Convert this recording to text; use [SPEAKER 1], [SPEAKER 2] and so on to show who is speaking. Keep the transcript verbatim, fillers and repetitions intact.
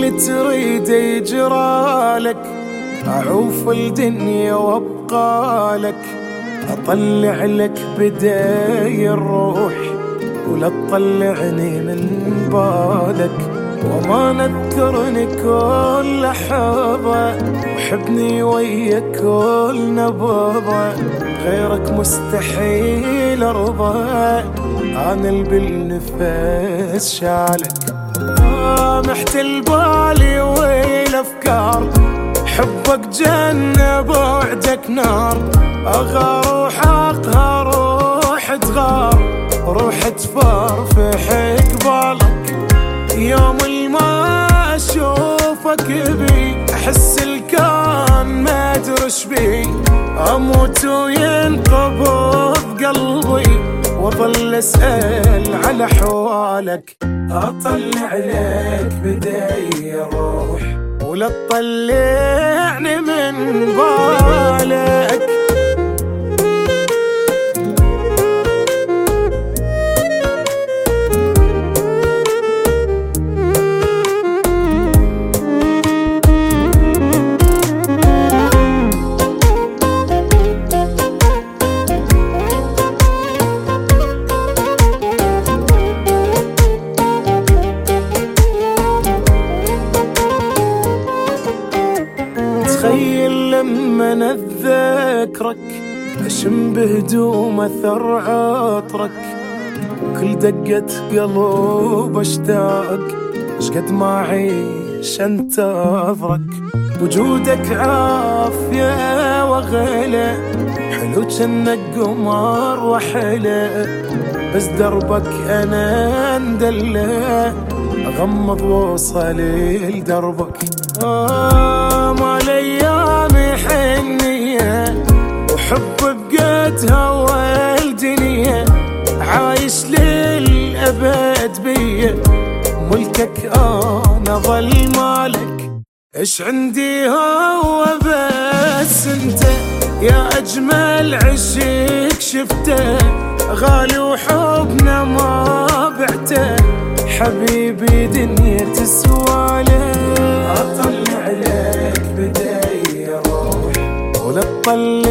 [SPEAKER 1] اللي تريد يجرالك، أعوف الدنيا وابقى لك، أطلع لك بداي الروح ولا تطلعني من بالك. وما نذكرني كل لحظة، وحبني ويا كل نبضة، غيرك مستحيل أرضى، أنا اللي بالنفس شالك. آه محتل بالي والأفكار، حبك جنة بعدك نار، أغار روح أقهر روح تغار، روح تفرفح قبالك. يوم ما أشوفك بي أحس الكون ما أدرش بي، أموت وينقبض قلبي وأظل أسأل على حوالك. أطلع لك بداي الروح ولا تطلعني من بالك. تخيل لما أتذكرك، أشم بهدوم أثر عطرك، كل دقة قلب أشتاق، شقد ما أعيش أنتظرك. وجودك عافية وغلا، حلو جنك قمر وحلا، بس دربك أنا اندلع، أغمض وصلي لدربك. آه ما ليامي حنية، وحب بقيتها والدنيا، عايش للأبد بيا، ملكك أنا ظل مالك. إيش عندي هو بس انت، يا أجمل عشق شفته، غالي وحبنا ما بعته، حبيبي دنيا تسواله. أطلع لك بداي روح ولا تطلع